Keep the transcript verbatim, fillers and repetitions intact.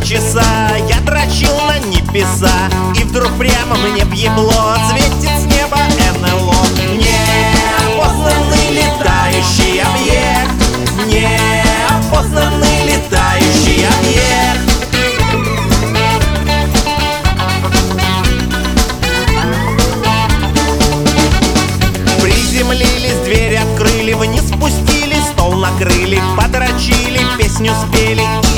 часа я дрочил на небеса, и вдруг прямо мне в ебло светит с неба эн эл о. Неопознанный летающий объект, неопознанный летающий объект. Приземлились, дверь открыли, вниз спустились, стол накрыли, подрочили, песню спели.